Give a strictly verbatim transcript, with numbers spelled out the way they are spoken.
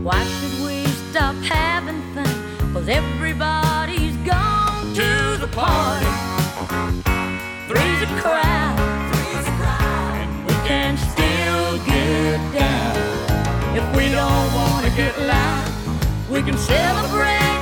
Why should we stop having fun? 'Cause everybody's gone to the party. Three's a crowd, three's a crowd, and we can still get down. If we don't want to get loud, we can celebrate